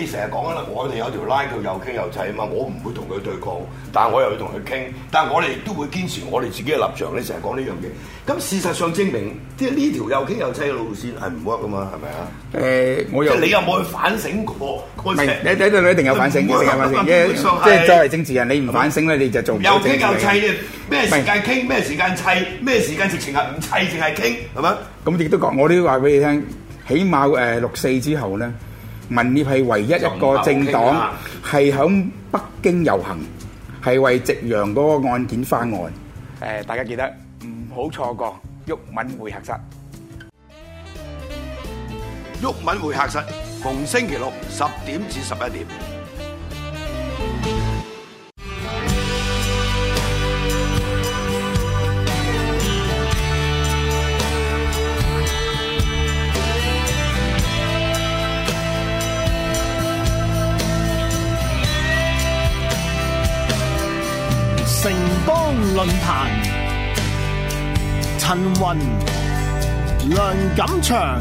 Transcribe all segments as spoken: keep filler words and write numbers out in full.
你成日講緊啦，我哋有條 line 叫又傾又砌啊嘛，我唔會同佢對抗，但係我又要同佢傾，但係我哋亦都會堅持我哋自己嘅立場。你成日講呢樣嘢，咁事實上證明，即係呢條又傾又砌嘅路線係唔 work 噶嘛，係咪啊？ 誒、呃，我又即係你有冇去反省過？ 唔係，你你你一定有反省，一定有反省。即係作為政治人，你唔反省咧，你就做唔到政治。 又傾又砌，咩時間傾，咩時間砌，咩時間直情係唔砌，淨係傾，係咪？ 咁亦都講，我都話俾你聽，起碼誒六四之後咧。民協係唯一一個政黨係響北京遊行，係為夕陽嗰個案件翻案。誒、呃，大家記得唔好錯過毓民會客室。 毓民會客室逢星期六十點至十一點。 城邦論壇，陳雲、梁錦祥。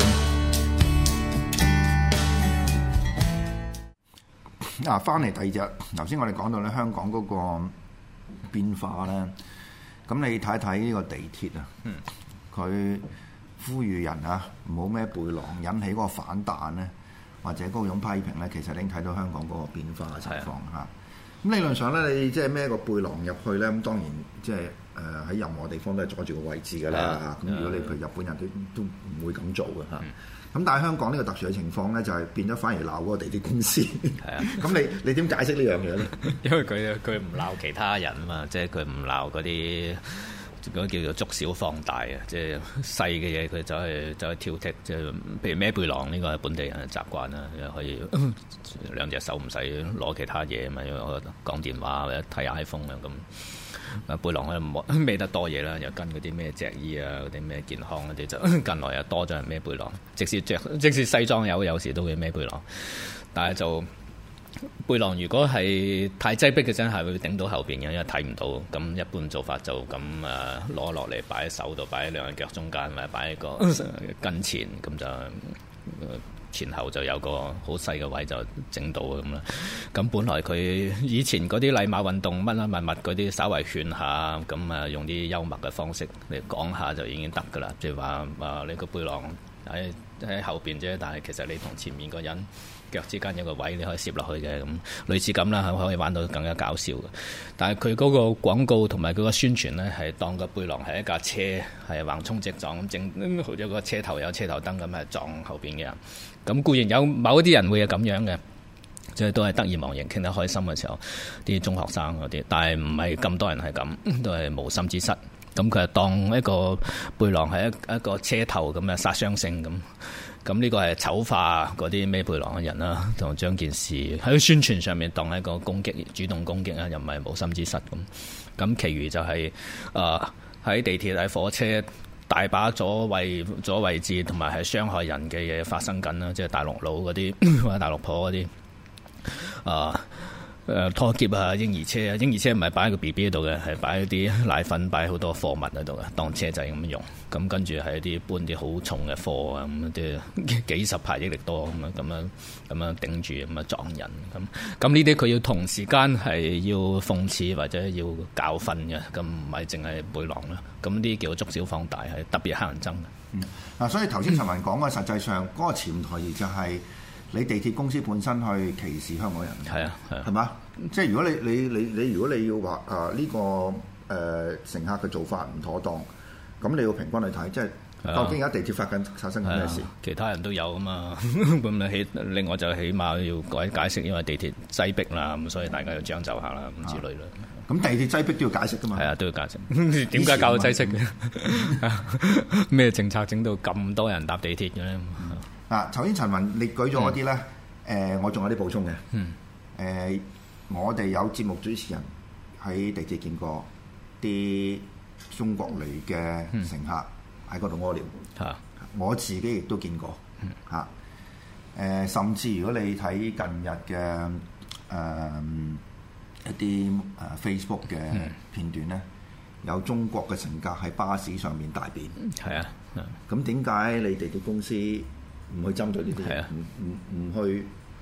嗱，翻嚟第二隻，頭先我哋講到咧香港嗰個變化咧，咁你睇睇呢個地鐵啊，佢、嗯、呼籲人啊唔好孭背囊，引起嗰個反彈咧，或者嗰種批評咧，其實你已經睇到香港嗰個變化嘅情況嚇。咁理論上咧，你即係孭個背囊入去咧，咁當然即係誒喺任何地方都係阻住個位置㗎啦。咁如果你譬如日本人都都唔會咁做嘅嚇。咁、嗯、但係香港呢個特殊嘅情況咧，就係、是、變咗反而鬧嗰個地鐵公司。係啊。咁你你點解釋呢樣嘢咧？ 因為佢佢唔鬧其他人啊嘛，即係佢唔鬧嗰啲嗰叫做縮小放大啊，即係細嘅嘢佢走去走去挑剔，即係譬如孭背囊呢個係本地人嘅習慣啦，又可以兩隻手唔使攞其他嘢啊嘛，因為我講電話或者睇 iPhone 啊咁。背囊可以唔孭得多嘢啦，又跟嗰啲咩脊醫啊，嗰啲咩健康嗰啲就近來又多咗人孭背囊，即使着即使西裝有有時都會孭背囊，但係就。背囊如果係太擠迫嘅，真係會頂到後邊嘅，因為睇唔到。咁一般做法就咁誒攞落嚟擺喺手度，擺喺兩隻腳中間，或者擺喺個跟前，咁就前後就有個好細嘅位就整到咁啦。咁本來佢以前嗰啲禮貌運動乜乜物物嗰啲，稍為勸下，咁啊用啲幽默嘅方式嚟講下就已經得㗎啦。即係話啊，你個背囊喺喺後邊啫，但係其實你同前面個人腳之間有個位你可以攝落去嘅，咁類似咁啦，可以玩到更加搞笑嘅。但係佢嗰個廣告同埋佢個宣傳咧，係當個背囊係一架車，係橫衝直撞咁整，好似個車頭有車頭燈咁係撞後邊嘅人。咁固然有某啲人會係咁樣嘅，即係都係得意忘形，傾得開心嘅時候，啲中學生嗰啲，但係唔係咁多人係咁，都係無心之失。咁佢係當一個背囊係一一個車頭咁嘅殺傷性咁。咁呢個係醜化嗰啲孭背囊嘅人啦，同將件事喺宣傳上面當係一個攻擊，主動攻擊啊，又唔係無心之失咁。咁，其餘就係誒喺地鐵、喺火車大把左位左位置同埋係傷害人嘅嘢發生緊啦，即係大陸佬嗰啲或者大陸婆嗰啲啊。誒拖喼啊，嬰兒車啊，嬰兒車唔係擺喺個 B B 度嘅，係擺喺啲奶粉，擺好多貨物喺度嘅，當車仔咁用。咁跟住係一啲搬啲好重嘅貨啊，咁啲幾十排益力多咁樣咁樣咁樣頂住咁樣撞人。咁咁呢啲佢要同時間係要諷刺或者要教訓嘅，咁唔係淨係背囊啦。咁呢啲叫縮小放大，係特別乞人憎嘅。 嗯，嗱，所以頭先陳雲講嘅實際上嗰個潛台詞就係、是。你地鐵公司本身去歧視香港人， 係啊，係嘛？即係如果你你你你如果你要話啊呢個誒、呃、乘客嘅做法唔妥當，咁你要平均去睇，即係究竟而家地鐵發緊發生緊咩事？ 其他人都有啊嘛，咁你起另外就起碼要解解釋，因為地鐵擠迫啦，咁所以大家要將就下啦，咁之類啦。 咁、啊、地鐵擠迫都要解釋噶嘛？係啊，都要解釋。點解搞到擠迫嘅？咩政策整到咁多人搭地鐵嘅咧？ 嗱，頭先陳雲你舉咗嗰啲咧，誒、嗯呃，我仲有啲補充嘅。嗯。誒、呃，我哋有節目主持人喺地鐵見過啲中國嚟嘅乘客喺嗰度屙尿。嚇、嗯！我自己亦都見過。嗯。嚇、啊！誒、呃，甚至如果你睇近日嘅誒、呃、一啲誒 Facebook 嘅片段咧、嗯，有中國嘅乘客喺巴士上面大便。係啊。咁點解你地鐵公司唔去針對呢啲？係啊，唔唔唔去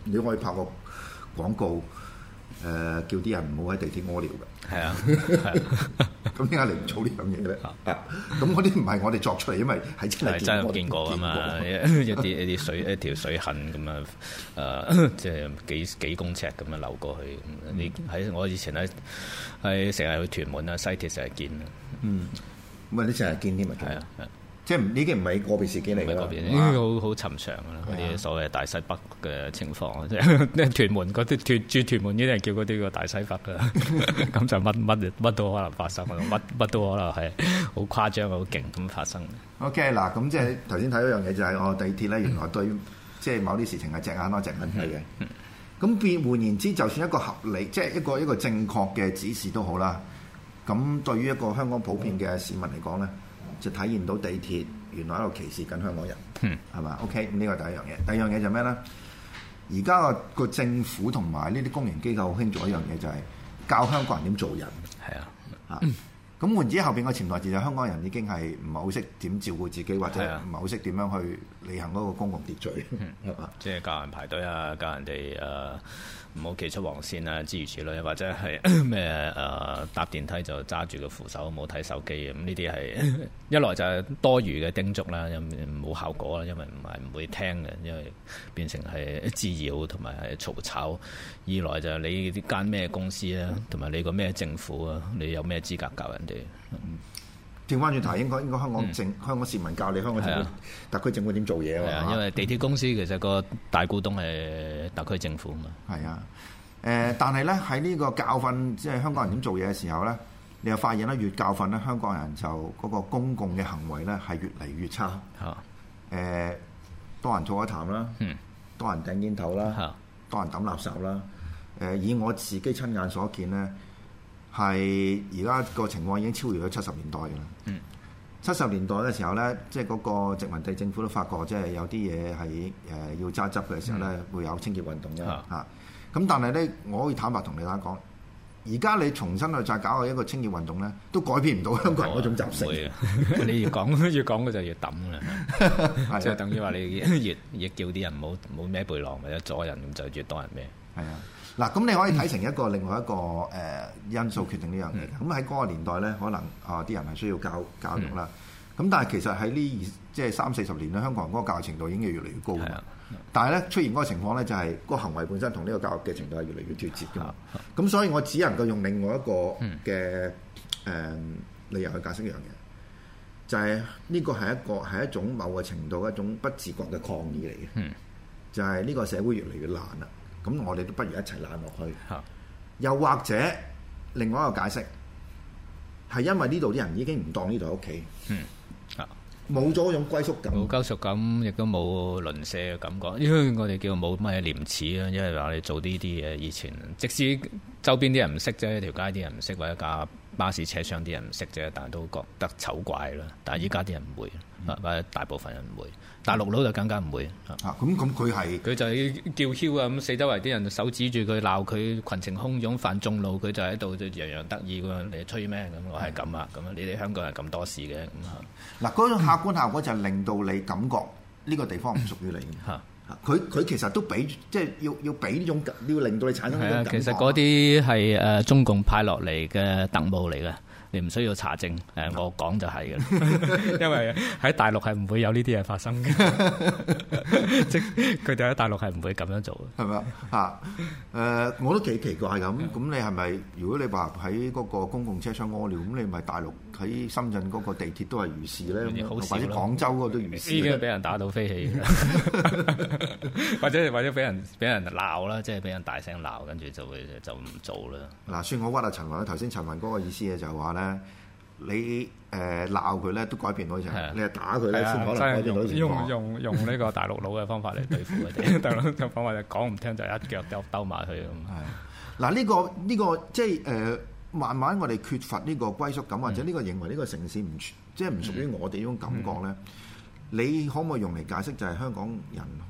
你可以拍個廣告，誒、呃、叫啲人唔好喺地鐵屙尿嘅。 係啊， 咁點解你唔做呢樣嘢咧？啊，咁嗰啲唔係我哋作出嚟，因為係真係真係見過㗎嘛，一啲一啲水一條水痕咁啊，誒即係幾幾公尺咁樣流過去。你喺我以前喺喺成日去屯門啊，西鐵成日見啊。 嗯，咁啊，你成日見添啊？ 係啊， 即係已經唔係個別事件嚟㗎啦， 嗰邊已經好好尋常㗎啦。嗰啲所謂大西北嘅情況，即係屯門嗰啲屯住屯門啲人叫嗰啲個大西北㗎，咁就乜乜乜都可能發生，乜乜都可能係好誇張、好勁咁發生。 OK， 嗱，咁即係頭先睇嗰樣嘢就係我地鐵咧，原來對即係某啲事情係隻眼開隻眼睇嘅。咁變換言之，就算一個合理，即係一個一個正確嘅指示都好啦。咁對於一個香港普遍嘅市民嚟講咧，就體現到地鐵原來喺度歧視緊香港人，係嘛、嗯、？OK，咁呢個第一樣嘢。第二樣嘢就咩咧？而家個個政府同埋呢啲公營機構好興做一樣嘢，就係教香港人點做人。係啊，嚇、嗯。咁換之後邊個潛台詞就香港人已經係唔係好識點照顧自己，或者唔係好識點樣去履行嗰個公共秩序，係嘛、嗯？即係教人排隊啊，教人哋誒唔好企出黃線啊，諸如此類，或者係咩誒搭電梯就揸住個扶手，唔好睇手機。咁呢啲係一來就係多餘嘅叮囑啦，又冇效果啦，因為唔係唔會聽嘅，因為變成係滋擾同埋係嘈吵。二來就係你啲間咩公司啊，同埋你個咩政府啊，你有咩資格教人哋？嗯，調翻轉頭，應該應該香港政、嗯、香港市民教你香港政府、啊、特區政府點做嘢啊？啊，因為地鐵公司其實個大股東係特區政府嘛。係啊，誒、呃，但係咧喺呢個教訓，即係香港人點做嘢嘅時候咧，你又發現咧越教訓咧，香港人就嗰個公共嘅行為咧係越嚟越差。嚇、啊，誒、呃，多人吐一痰啦，嗯，多人掟煙頭啦，嚇、啊，多人抌垃圾啦。誒、呃，以我自己親眼所見咧。係而家個情況已經超越咗七十年代㗎啦。嗯，七十年代嘅時候咧，即係嗰個殖民地政府都發覺，即係有啲嘢係誒要揸執嘅時候咧，嗯、會有清潔運動嘅嚇。咁、啊、但係咧，我可以坦白同你大家講，而家你重新去再搞一個清潔運動咧，都改變唔到香港人嗰種習性。你越講越講嘅就越抌啦，即係等於話你越越叫啲人唔好唔好孭背囊或者阻人，咁就越多人孭。係啊。嗱，咁你可以睇成一個另外一個誒、呃、因素決定呢樣嘢。咁喺嗰個年代咧，可能啊啲、呃、人係需要教教育啦。咁、嗯、但係其實喺呢二即係三四十年咧，香港人嗰個教育程度已經越嚟越高。係啊。但係咧出現嗰個情況咧，就係、是、嗰個行為本身同呢個教育嘅程度係越嚟越脫節㗎嘛。咁、嗯、所以我只能夠用另外一個嘅誒、呃、理由去解釋一樣嘢，就係、是、呢個係一個係一種某個程度一種不自覺嘅抗議嚟嘅。嗯。就係呢個社會越嚟越難啦。咁我哋都不如一齊攬落去。嚇！又或者另外一個解釋係因為呢度啲人已經唔當呢度係屋企。嗯。啊！冇咗嗰種歸屬感。冇歸屬感，亦都冇鄰舍嘅感覺。因為我哋叫冇乜廉恥啊，因為話你做呢啲嘢，以前即使周邊啲人唔識啫，條街啲人唔識，或者架巴士車廂啲人唔識啫，但係都覺得醜怪啦。但係依家啲人唔會，或者大部分人唔會。大陸佬就更加唔會啊！咁咁佢係佢就係叫囂啊！咁四周圍啲人手指住佢鬧佢，群情洶湧犯眾怒，佢就喺度就洋洋得意咁樣，你吹咩咁？我係咁啊！咁啊！你哋香港人咁多事嘅咁啊！嗱，嗰種客觀效果就係令到你感覺呢個地方唔屬於你嚇。佢佢其實都俾即係要要俾呢種要令到你產生呢種感覺。其實嗰啲係誒中共派落嚟嘅特務嚟嘅。你唔需要查證，誒我講就係嘅啦，因為喺大陸係唔會有呢啲嘢發生嘅，即係佢哋喺大陸係唔會咁樣做嘅，係咪啊？誒，我都幾奇怪咁。咁你係咪？如果你話喺嗰個公共車廂屙尿，咁你咪大陸喺深圳嗰個地鐵都係如是咧？或者廣州嗰個都如是？已經俾人打到飛起，或者或者俾人俾人鬧啦，即係俾人大聲鬧，跟住就會就唔做啦。嗱，算我屈阿陳雲啦。頭先陳雲嗰個意思嘅就係話咧。你誒鬧佢咧都改變到成，你係打佢咧先可能改變到情況。用用用呢個大陸佬嘅方法嚟對付佢哋，大陸佬嘅方法就講唔聽就一腳就兜埋去咁。係嗱，呢個呢個即係誒，慢慢我哋缺乏呢個歸屬感，或者呢個認為呢個城市唔即係唔屬於我哋呢種感覺咧。你可唔可以用嚟解釋就係香港人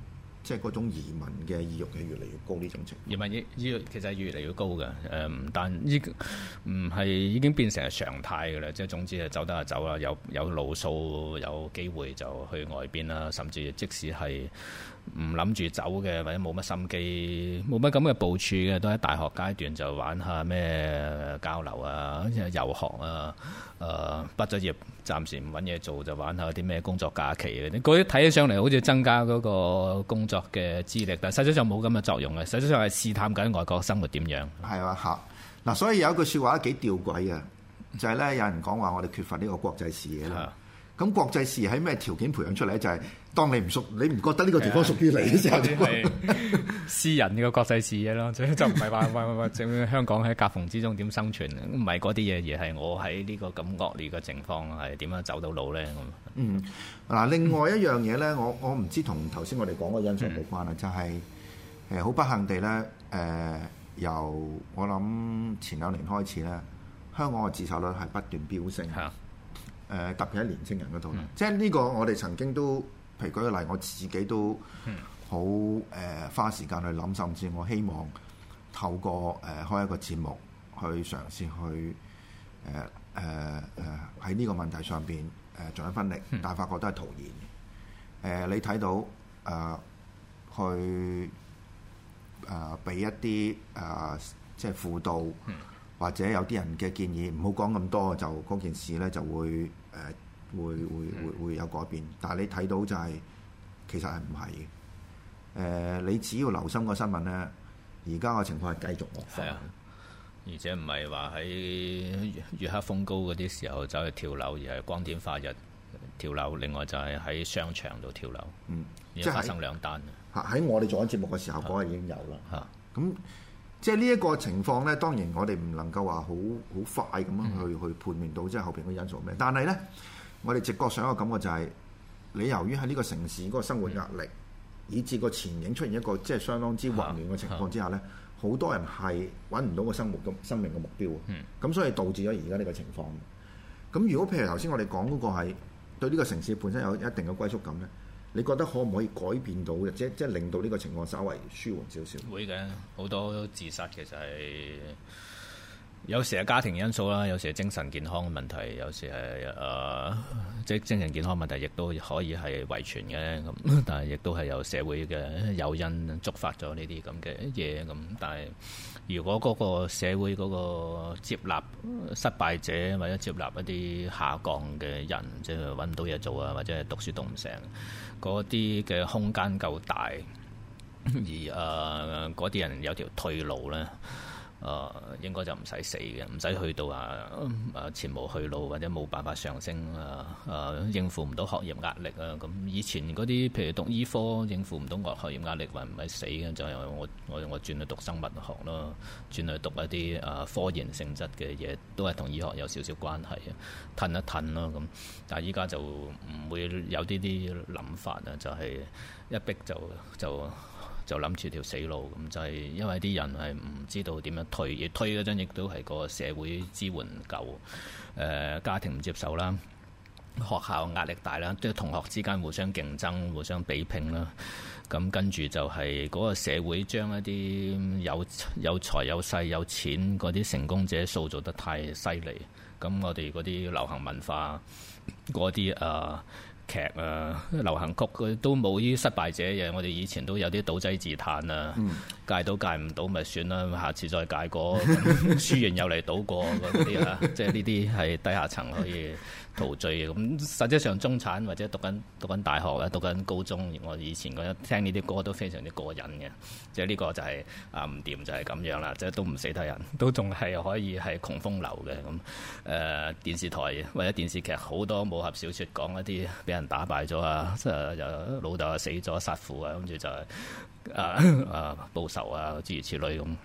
即係嗰種移民嘅意欲係越嚟越高呢種情況。 移民意意欲其實係越嚟越高嘅，誒唔但依唔係已經變成係常態嘅啦。即係總之係走得就走啦，有有路數有機會就去外邊啦，甚至即使係唔諗住走嘅，或者冇乜心機、冇乜咁嘅部署嘅，都喺大學階段就玩下咩交流啊、遊學啊。誒、呃、畢咗業，暫時唔揾嘢做，就玩下啲咩工作假期嘅啲，嗰啲睇起上嚟好似增加嗰個工作嘅資歷，但係實際上冇咁嘅作用嘅，實際上係試探緊外國生活點樣。 係啊，嚇嗱，所以有一句説話幾吊詭嘅，就係、是、咧有人講話我哋缺乏呢個國際視野啦。咁國際視野喺咩條件培養出嚟咧？就係、是、當你唔熟，你唔覺得呢個地方屬於你嘅時候， 係私人嘅國際視野咯，就唔係話話話整香港喺夾縫之中點生存，唔係嗰啲嘢，而係我喺呢個咁惡劣嘅情況係點樣走到路咧？ 嗯，嗱，另外一樣嘢咧，我我唔知同頭先我哋講嗰個因素冇關啦，嗯、就係誒好不幸地咧，誒、呃、由我諗前兩年開始咧，香港嘅自殺率係不斷飆升。係啊。誒、呃、特別喺年青人嗰度，嗯、即係呢個我哋曾經都，譬如舉個例，我自己都好誒、呃、花時間去諗，甚至我希望透過誒、呃、開一個節目去嘗試去誒誒誒喺呢個問題上邊誒盡一分力，嗯、但係發覺都係徒然。誒、呃、你睇到誒、呃、去誒俾、呃、一啲誒、呃、即係輔導。嗯或者有啲人嘅建議唔好講咁多，就嗰件事咧就會誒、呃、會會會會有改變。但係你睇到就係、是、其實係唔係嘅。誒、呃，你只要留心個新聞咧，而家嘅情況係繼續惡化。係啊， 而且唔係話喺月黑風高嗰啲時候走去跳樓，而係光天化日跳樓。另外就係喺商場度跳樓。嗯，已經發生兩單。 嚇！喺我哋做緊節目嘅時候，嗰日已經有啦。嚇！咁。即係呢一個情況咧，當然我哋唔能夠話好好快咁樣去、嗯、去判斷到即係後邊嘅因素咩。但係咧，我哋直覺上一個感覺就係、是，你由於喺呢個城市嗰個生活壓力，嗯、以至個前景出現一個即係相當之混亂嘅情況之下咧，好、嗯、多人係揾唔到個生活嘅生命嘅目標。嗯，咁所以導致咗而家呢個情況。咁如果譬如頭先我哋講嗰個係對呢個城市本身有一定嘅歸屬感咧？你覺得可唔可以改變到嘅？即即係令到呢個情況稍微舒緩少少？ 會嘅，好多自殺其實係有時係家庭因素啦，有時係精神健康嘅問題，有時係誒、呃、即係精神健康問題，亦都可以係遺傳嘅咁，但係亦都係有社會嘅誘因觸發咗呢啲咁嘅嘢咁。但係如果嗰個社會嗰個接納失敗者或者接納一啲下降嘅人，即係揾唔到嘢做啊，或者係讀書讀唔成，嗰啲嘅空間夠大，而誒嗰啲人有條退路咧。誒、呃、應該就唔使死嘅，唔使去到啊誒前無去路或者冇辦法上升啊誒、呃、應付唔到學業壓力啊咁。以前嗰啲譬如讀醫科應付唔到學學業壓力，還唔係死嘅，就係、是、我我我轉去讀生物學咯，轉去讀一啲誒、呃、科研性質嘅嘢，都係同醫學有少少關係啊，褪一褪咯咁。但係依家就唔會有呢啲諗法啊，就係、是、一逼就就。就諗住條死路咁，就係、是、因為啲人係唔知道點樣退，而退嗰陣亦都係個社會支援唔夠，誒、呃、家庭唔接受啦，學校壓力大啦，即係同學之間互相競爭、互相比拼啦，咁跟住就係嗰個社會將一啲有有財有勢有錢嗰啲成功者塑造得太犀利，咁我哋嗰啲流行文化嗰啲誒劇啊、流行曲佢都冇啲失敗者嘅，我哋以前都有啲倒劑自嘆啊，嗯、戒到戒唔到咪算啦，下次再戒過，輸完又嚟賭過嗰啲啊，即係呢啲係低下層可以陶醉嘅。咁實際上中產或者讀緊讀緊大學啊、讀緊高中，我以前嗰聽呢啲歌都非常之過癮嘅，即係呢個就係、是、啊唔掂就係咁樣啦，即係都唔死得人，都仲係可以係窮風流嘅咁。誒、呃、電視台或者電視劇好多武俠小説講一啲俾人打敗咗啊，即係有老豆啊死咗殺父啊，跟住就係啊啊報仇啊諸如此類咁。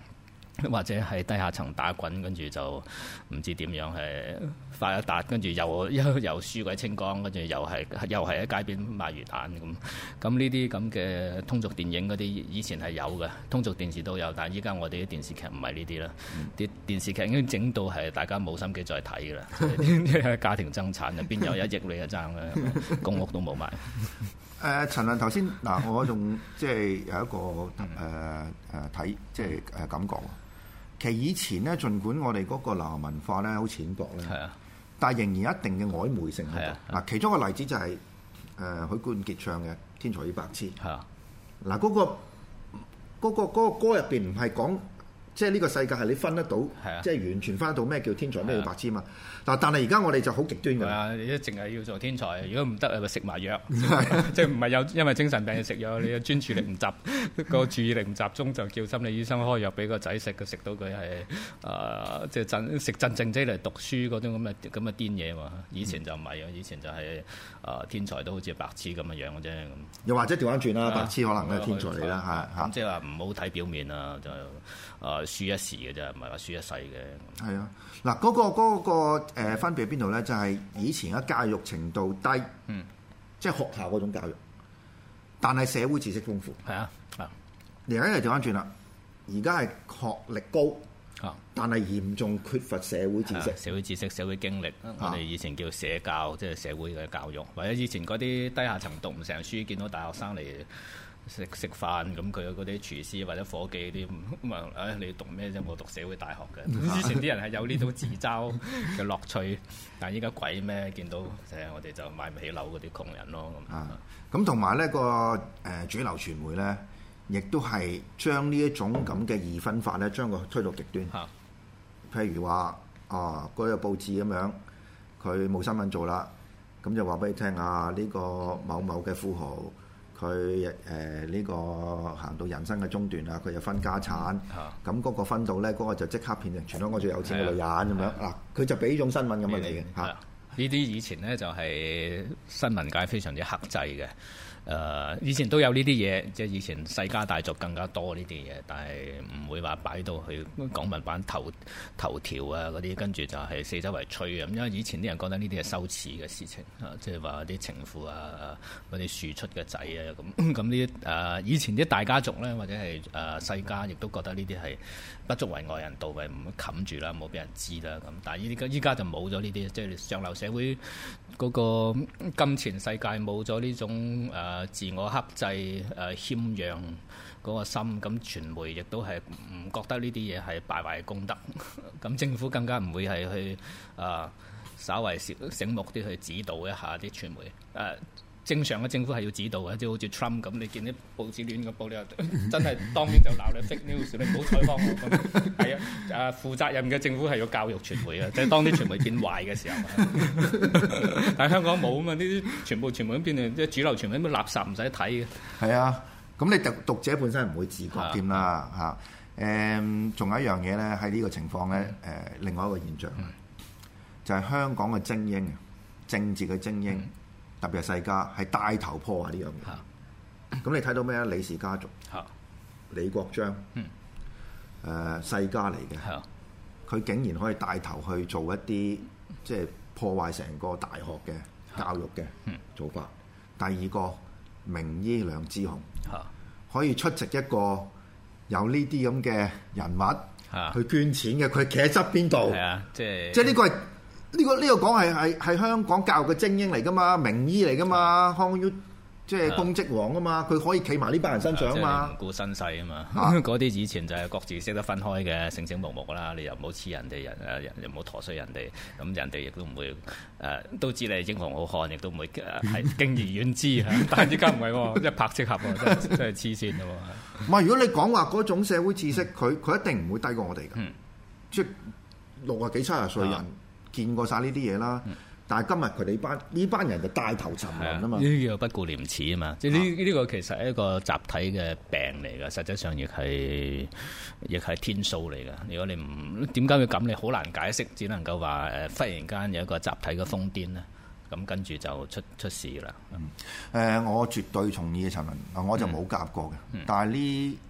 或者喺低下層打滾，跟住就唔知點樣係發一達，跟住又又又輸鬼清光，跟住又係又係喺街邊賣魚蛋咁。咁呢啲咁嘅通俗電影嗰啲以前係有嘅，通俗電視都有，但係依家我哋啲電視劇唔係呢啲啦。啲、嗯、電視劇已經整到係大家冇心機再睇㗎啦。就是、家庭爭產啊，邊有一億你就爭咧？公屋都冇埋。 誒、呃、陳亮頭先嗱，我仲即係有一個誒誒睇即係誒感覺。其實以前咧，儘管我哋嗰個流行文化咧好淺薄咧， 啊、 但係仍然有一定嘅曖昧性喺度。嗱、啊，其中一個例子就係、是、誒、呃、許冠傑唱嘅《天才與白痴》。係啊，嗱嗰、那個嗰、那個那個歌入邊唔係講。即係呢個世界係你分得到，啊、即係完全分得到咩叫天才咩叫白痴嘛？嗱、啊，但係而家我哋就好極端㗎。係啊， 你一淨係要做天才，如果唔得，咪食埋藥。即係唔係有因為精神病要食藥？你嘅專注力唔集，個注意力唔集中，就叫心理醫生開藥俾個仔食，佢食到佢係誒，即係真食鎮靜劑嚟讀書嗰種咁嘅咁嘅癲嘢嘛。以前就唔係啊，以前就係、是、誒、呃、天才都好似白痴咁嘅樣嘅啫。咁又或者調翻轉啦，白痴可能係天才嚟啦嚇。 咁即係話唔好睇表面啊，就誒。呃輸一時嘅啫，唔係話輸一世嘅。 係啊，嗱、那、嗰個嗰、那個誒、呃、分別喺邊度咧？就係、是、以前嘅教育程度低，嗯，即係學校嗰種教育，但係社會知識豐富。係啊，啊，而家就調翻轉啦，而家係學歷高，啊，但係嚴重缺乏社會知識、啊、社會知識、社會經歷。啊、我哋以前叫社教，即係社會嘅教育，或者以前嗰啲低下層讀唔成書，見到大學生嚟食食飯，咁佢嗰啲廚師或者伙計啲咁啊，誒你讀咩啫？我讀社會大學嘅。以前啲人係有呢種自嘲嘅樂趣，但係依家鬼咩？見到誒我哋就買唔起樓嗰啲窮人咯。啊，咁同埋呢個誒主流傳媒咧，亦都係將呢一種咁嘅二分法咧，將佢推到極端。啊，譬如話啊，嗰個報紙咁樣，佢冇新聞做啦，咁就話俾你聽啊，呢個某某嘅富豪。佢誒呢個行到人生嘅中段啦，佢就分家產，咁嗰、嗯、個分到咧，嗰、那個就即刻變成全香港最有錢嘅女人咁樣。嗱，佢就俾呢種新聞咁樣嚟嘅嚇。呢啲以前咧就係新聞界非常之克制嘅。誒、呃，以前都有呢啲嘢，即係以前世家大族更加多呢啲嘢，但係唔會話擺到去港聞版頭頭條啊嗰啲，跟住就係四周圍吹啊。因為以前啲人覺得呢啲係羞恥嘅事情啊，即係話啲情婦啊，嗰啲庶出嘅仔啊，咁咁呢啲誒，以前啲大家族咧，或者係誒、呃、世家，亦都覺得呢啲係不足為外人道，咪唔冚住啦，冇俾人知啦咁。但係依家依家就冇咗呢啲，即係上流社會嗰個金錢世界冇咗呢種誒。呃自我克制、誒、呃、謙讓嗰個心，咁傳媒亦都係唔覺得呢啲嘢係敗壞功德，咁政府更加唔會係去誒、呃、稍為醒目啲去指導一下啲傳媒誒。呃正常嘅政府係要指導嘅，即係好似 Trump 咁，你見啲報紙亂咁報，你又真係當面就鬧你 fake news，你唔好採訪我咁。係啊，誒負責任嘅政府係要教育傳媒嘅，即係當啲傳媒變壞嘅時候。但係香港冇啊嘛，呢啲全部傳媒咁變成即係主流傳媒咁垃圾唔使睇嘅。係啊，咁你讀讀者本身唔會自覺添啦嚇。誒，仲有一樣嘢咧，喺呢個情況咧，誒，另外一個現象就係香港嘅精英，政治嘅精英。特別係世家係帶頭破壞呢樣嘢，咁你睇到咩啊？李氏家族、啊、李國章，誒、嗯呃、世家嚟嘅，佢、啊、竟然可以帶頭去做一啲即係破壞成個大學嘅教育嘅做法。啊、第二個名醫梁智鴻，啊、可以出席一個有呢啲咁嘅人物、啊、去捐錢嘅，佢企喺側邊度，即係即係呢個係。呢個呢個講係係係香港教育嘅精英嚟噶嘛，名醫嚟噶嘛，康於即係公職王啊嘛，佢可以企埋呢班人身上啊嘛，唔顧身世啊嘛，嗰啲以前就係各自識得分開嘅，醒醒目目啦，你又唔好黐人哋人誒，又唔好陀衰人哋，咁人哋亦都唔會誒、呃，都知你係英雄好漢，亦都唔會誒係敬而遠之嚇，但係依家唔係喎，一拍即合喎，真係真係黐線咯喎。唔係，如果你講話嗰種社會知識，佢佢一定唔會低過我哋嘅，嗯、即係六啊幾七十歲人。嗯見過晒呢啲嘢啦，但係今日佢哋呢班呢班人就帶頭沉淪啊嘛，呢啲叫不顧廉恥啊嘛，即係呢呢個其實係一個集體嘅病嚟㗎，實際上亦係亦係天數嚟㗎。如果你唔點解會咁，你好難解釋，只能夠話誒忽然間有一個集體嘅瘋癲咧，咁跟住就出出事啦。誒、嗯呃，我絕對同意嘅陳文，我就冇夾過嘅，嗯、但係呢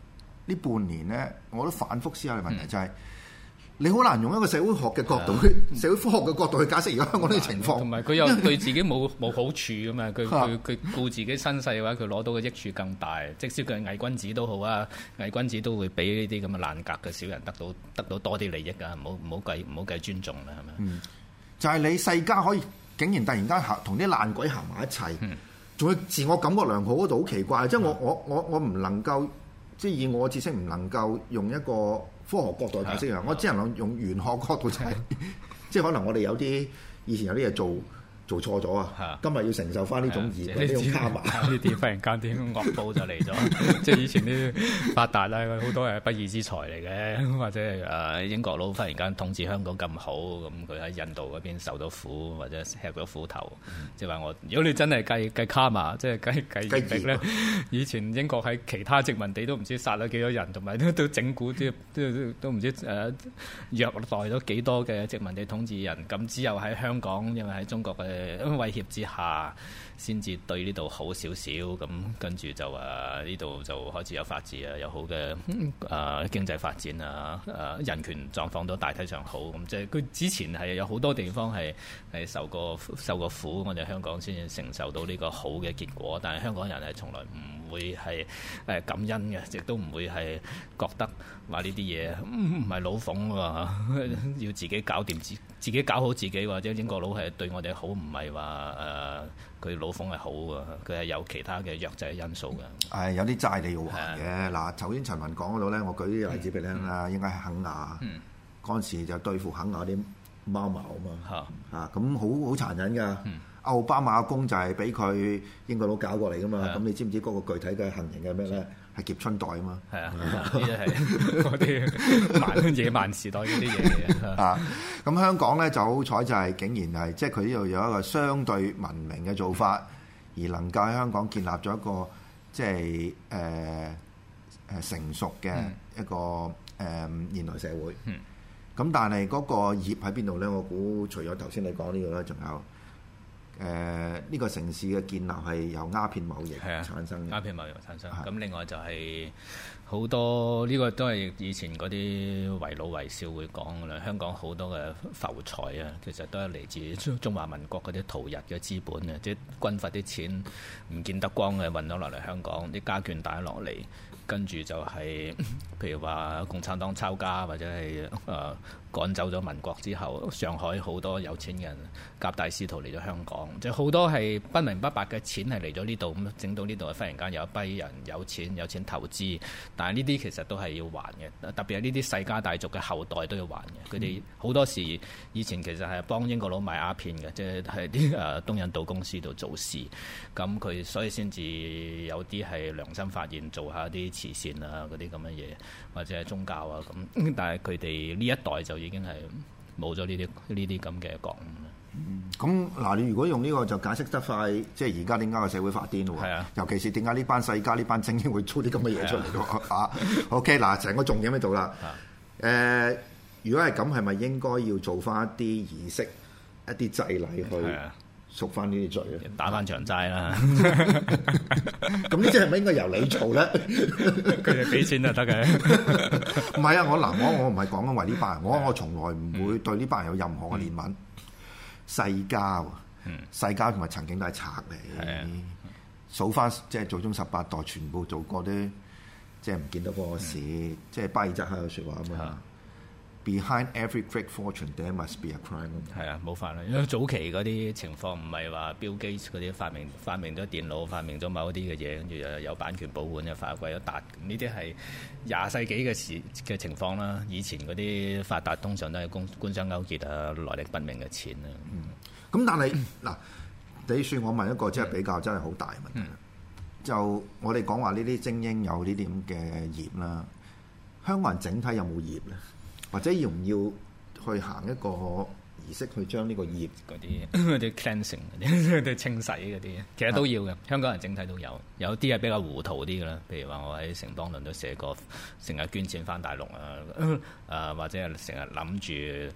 呢半年咧，我都反覆思考嘅問題就係、是。嗯你好難用一個社會學嘅角度去、啊、社會科學嘅角度去解釋而家香港呢個情況， 同埋佢又對自己冇冇好處噶嘛？佢佢佢顧自己身世嘅話，佢攞到嘅益處更大。即使佢係偽君子都好啊，偽君子都會比呢啲咁嘅爛格嘅小人得到得到多啲利益啊！唔好唔好計唔好計尊重啦，係咪？嗯， 就係、是、你世家可以竟然突然間行同啲爛鬼行埋一齊，仲、嗯、要自我感覺良好嗰度好奇怪。即、嗯、係我我我我唔能夠即係以我知識唔能夠用一個科學角度去解釋啊！我只能用玄學角度就係，即係可能我哋有啲以前有啲嘢做做錯咗啊！今日要承受翻呢種業，呢種卡瑪， 呢啲忽然間啲惡報就嚟咗。即係以前啲發達啦，好多係不義之財嚟嘅，或者係誒英國佬忽然間統治香港咁好，咁佢喺印度嗰邊受到苦，或者吃咗苦頭。即係話我，如果你真係計計卡瑪，即係計計業力咧，以前英國喺其他殖民地都唔知殺咗幾多人，同埋都都整蠱啲都都唔知誒虐待咗幾多嘅殖民地統治人。咁只有喺香港，因為喺中國嘅威脅之下，先至對呢度好少少，咁跟住就誒呢度就開始有法治啊，有好嘅誒、呃、經濟發展啊，誒、呃、人權狀況都大體上好，咁即係佢之前係有好多地方係係受過受過苦，我哋香港先至承受到呢個好嘅結果，但係香港人係從來唔會係誒感恩嘅，亦都唔會係覺得話呢啲嘢唔係老諷喎，要自己搞掂自自己搞好自己，或者英國佬係對我哋好，唔係話誒佢老諷係好啊，佢係有其他嘅弱制因素嘅。係有啲債你要還嘅。嗱，頭先陳文講嗰度咧，我舉啲例子俾你聽啦，應該係肯亞嗰陣時就對付肯亞啲貓毛啊嘛，嚇咁好好殘忍㗎。嗯奧巴馬阿公就係俾佢英國佬搞過嚟噶嘛，咁你知唔知嗰個具體嘅行刑係咩咧？係劫春袋啊嘛，係啊，呢啲係嗰啲蠻野蠻時代嗰啲嘢嚟啊！咁香港咧就好彩就係竟然係即係佢呢度有一個相對文明嘅做法，而能夠喺香港建立咗一個即係誒誒成熟嘅一個誒、呃、現代社會。咁、嗯、但係嗰個業喺邊度咧？我估除咗頭先你講呢個咧，仲有。誒、呃、呢、這個城市嘅建立係由鴉片貿易產生嘅，鴉片貿易產生。咁另外就係好多呢、這個都係以前嗰啲為老為少會講嘅啦。香港好多嘅浮財啊，其實都係嚟自中華民國嗰啲逃日嘅資本啊，即係軍閥啲錢唔見得光嘅運咗落嚟香港，啲家眷帶落嚟，跟住就係、是、譬如話共產黨抄家或者係誒。呃趕走咗民國之後，上海好多有錢人夾帶私逃嚟咗香港，即係好多係不明不白嘅錢係嚟咗呢度，咁整到呢度忽然間有一批人有錢有錢投資，但係呢啲其實都係要還嘅，特別係呢啲世家大族嘅後代都要還嘅。佢哋好多時以前其實係幫英國佬買鴉片嘅，即係喺啲誒東印度公司度做事，咁佢所以先至有啲係良心發現做下啲慈善啊嗰啲咁嘅嘢，或者係宗教啊咁，但係佢哋呢一代就已經係冇咗呢啲呢啲咁嘅覺悟啦。咁嗱，你如果用呢個就解釋得快，即係而家點解個社會發癲咯？係啊，尤其是點解呢班世家呢班精英會做啲咁嘅嘢出嚟咯？啊，OK，嗱，成個重點喺度啦。誒、呃，如果係咁，係咪應該要做翻一啲儀式、一啲祭禮去贖翻呢啲罪咧？打翻場齋啦。咁呢啲係咪應該由你做咧？佢哋俾錢就得嘅。唔係啊，我嗱，我我唔係講緊為呢班人，我我從來唔會對呢班人有任何嘅憐憫。嗯、世家喎，世家同埋曾經都係賊嚟。數翻即係祖宗十八代，全部做過啲即係唔見得嗰個事，嗯、即係巴爾扎克嘅説話啊嘛。Behind every great fortune, there must be a crime。係啊，冇法啦。因為早期嗰啲情況唔係話 Bill Gates 嗰啲發明發明咗電腦，發明咗某一啲嘅嘢，跟住又有版權保護，又發貴咗達。呢啲係廿世紀嘅時嘅情況啦。以前嗰啲發達通常都係官官商勾結啊，來歷不明嘅錢啊。咁、嗯、但係嗱，你算我問一個即係比較真係好大嘅問題。嗯、就我哋講話呢啲精英有呢啲咁嘅業啦，香港人整體有冇業咧？或者要唔要去行一個儀式去將呢個業嗰啲啲 cleansing 嗰啲清洗嗰啲，其實都要嘅。香港人整體都有，有啲係比較糊塗啲嘅啦。譬如話我喺城邦論都寫過，成日捐錢翻大陸啊，誒、呃、或者係成日諗住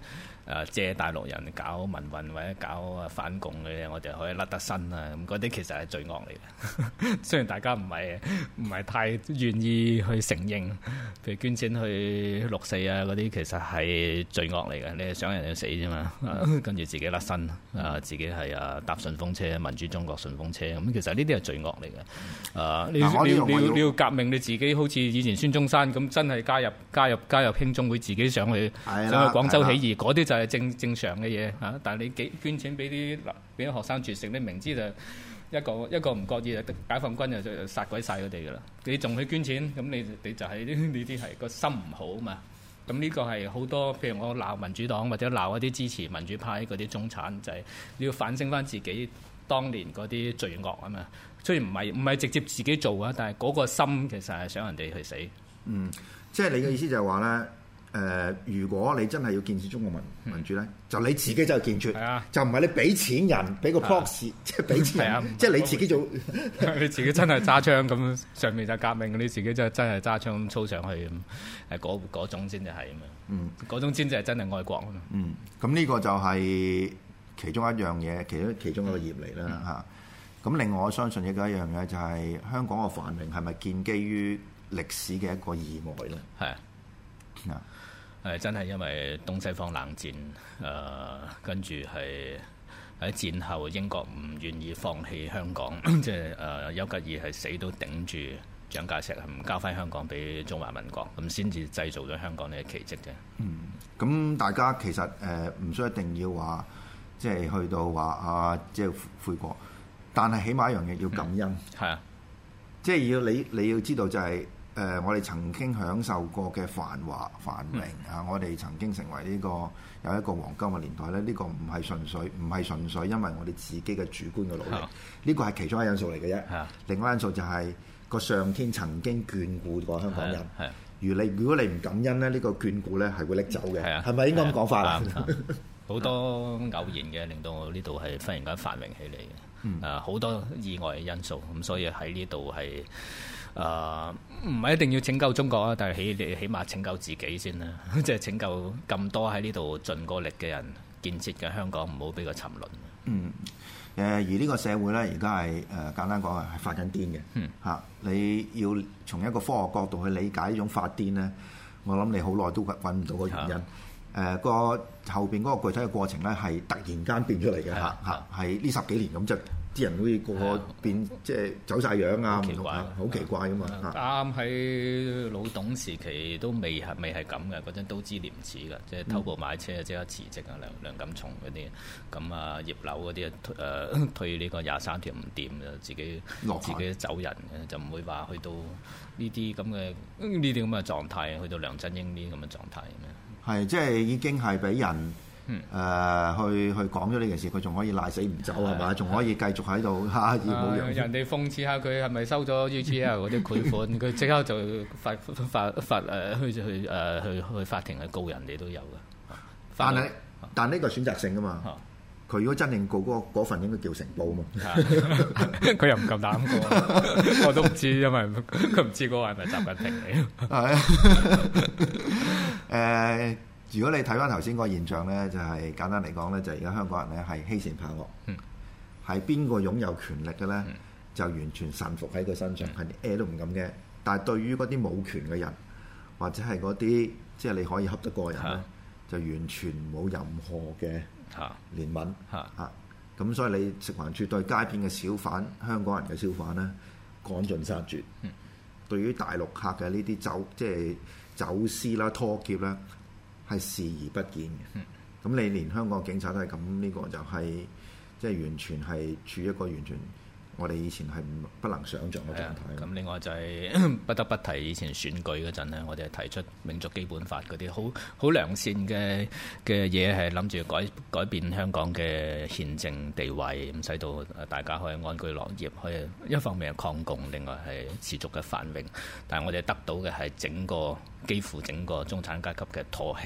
誒借大陸人搞民運或者搞反共嘅，我哋可以甩得身啊！咁嗰啲其實係罪惡嚟嘅，雖然大家唔係唔係太願意去承認，譬如捐錢去六四啊嗰啲，其實係罪惡嚟嘅。你係想人哋死啫嘛，跟住自己甩身啊，自己係啊搭順風車，民主中國順風車咁，其實呢啲係罪惡嚟嘅。啊，你你你要你要革命，你自己好似以前孫中山咁，真係加入加入加入興中會，自己上去上去廣州起義，嗰啲就係正正常嘅嘢嚇。但係你幾捐錢俾啲俾啲學生絕食，你明知就一個一個唔覺意就解放軍就殺鬼晒佢哋噶啦。你仲去捐錢，咁你你就係呢呢啲係個心唔好啊嘛。咁呢個係好多，譬如我鬧民主黨或者鬧一啲支持民主派嗰啲中產，就係、是、你要反省翻自己當年嗰啲罪惡啊嘛。雖然唔係唔係直接自己做啊，但係嗰個心其實係想人哋去死。 嗯，即係你嘅意思就係話咧。誒、呃，如果你真係要建設中國民民主咧，嗯、就你自己就建設， 啊、 就唔係你俾錢人俾個 proxy，即係俾錢人，啊、即係你自己做， 你自己真係揸槍咁，上面就革命，你自己真係真係揸槍咁操上去咁，誒嗰嗰種先至係啊嘛，嗯，嗰種先至係真係愛國啊嘛， 嗯，咁呢個就係其中一樣嘢，其中其中一個業嚟啦嚇。咁、嗯、另外我相信亦都一樣嘢，就係香港嘅繁榮係咪建基於歷史嘅一個意外咧？係啊。 啊係真係因為東西方冷戰，誒、呃、跟住係喺戰後英國唔願意放棄香港，即係誒丘吉爾係死都頂住蔣介石，係唔交翻香港俾中華民國，咁先至製造咗香港呢個奇蹟嘅。 嗯，咁大家其實誒唔、呃、需要一定要話，即係去到話啊，即係悔過，但係起碼一樣嘢要感恩。係、嗯、啊，即係要你你要知道就係、是。誒、呃，我哋曾經享受過嘅繁華繁榮、嗯、啊！我哋曾經成為呢、這個有一個黃金嘅年代咧，呢、這個唔係純粹，唔係純粹因為我哋自己嘅主觀嘅努力，呢、嗯、個係其中一個因素嚟嘅啫。嗯、另外一個因素就係、是、個上天曾經眷顧過香港人。係、嗯，如你如果你唔感恩咧，呢、這個眷顧咧係會拎走嘅。係啊，係咪應該咁講法啊？ 好多偶然嘅令到我呢度係忽然間繁榮起嚟嘅。嗯、啊，好多意外嘅因素，咁所以喺呢度係。誒唔係一定要拯救中國啊，但係起起碼拯救自己先啦，即係拯救咁多喺呢度盡過力嘅人建設嘅香港，唔好俾佢沉淪。嗯，誒而呢個社會咧，而家係誒簡單講係係發緊癲嘅。嗯，嚇你要從一個科學角度去理解呢種發癲咧，我諗你好耐都揾唔到個原因。誒、嗯、個、呃、後邊嗰個具體嘅過程咧，係突然間變出嚟嘅嚇嚇，係呢十幾年咁就。啲人好似個個變的即係走晒樣啊，好奇怪，好奇怪噶嘛！啱啱喺老董時期都未係未係咁嘅，嗰陣都知廉恥㗎，即係偷步買車即刻辭職啊，梁梁錦松嗰啲，咁啊葉劉嗰啲誒推呢個廿三條唔掂就自己落自己走人嘅，就唔會話去到呢啲咁嘅呢啲咁嘅狀態，去到梁振英呢啲咁嘅狀態嘅。係即係已經係俾人。嗯，誒、呃、去去講咗呢件事，佢仲可以賴死唔走係嘛？仲可以繼續喺度嚇，要冇樣。人哋諷刺下佢係咪收咗 U G L 嗰啲賄款，佢即刻就發發發誒去去誒去去法庭去告人哋都有嘅。但係但呢個選擇性㗎嘛。佢如果真正告嗰嗰份應該叫成報嘛。佢又唔夠膽告，我都唔知，因為佢唔知嗰個係咪習近平嚟。係誒。如果你睇翻頭先嗰個現象咧，就係、是、簡單嚟講咧，就係而家香港人咧係欺善怕惡，係邊個擁有權力嘅咧，嗯、就完全臣服喺佢身上，係啲嘢都唔敢嘅。但係對於嗰啲冇權嘅人，或者係嗰啲即係你可以恰得過人咧，啊、就完全冇任何嘅憐憫嚇。咁、啊啊、所以你食環署對街邊嘅小販、香港人嘅小販咧，趕盡殺絕。嗯、對於大陸客嘅呢啲走即係走私啦、拖劫啦，係視而不見嘅，咁、嗯、你連香港警察都係咁，呢、這個就係即係完全係處於一個完全我哋以前係不能想像嘅狀態。咁另外就係不得不提以前選舉嗰陣咧，我哋係提出民族基本法嗰啲好好良善嘅嘅嘢，係諗住改改變香港嘅憲政地位，咁使到大家可以安居樂業，可以一方面係抗共，另外係持續嘅繁榮。但係我哋得到嘅係整個幾乎整個中產階級嘅唾棄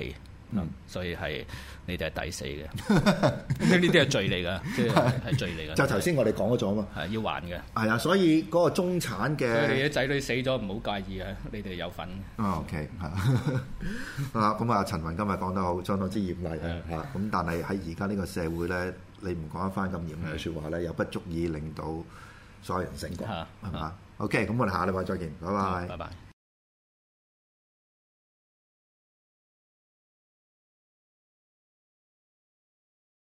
嗯，所以係你哋係抵死嘅，呢啲係罪嚟㗎，即係係罪嚟㗎。 就頭先我哋講咗咗嘛， 係要還嘅。 係啊，所以嗰個中產嘅， 所以你啲仔女死咗唔好介意啊，你哋有份。 哦 ，OK， 係啊，咁啊，陳雲今日講得好，相當之嚴厲啊，嚇咁，但係喺而家呢個社會咧，你唔講一番咁嚴厲嘅説話咧，又不足以令到所有人醒覺，係嘛？OK，咁我哋下禮拜再見，拜拜。 拜拜。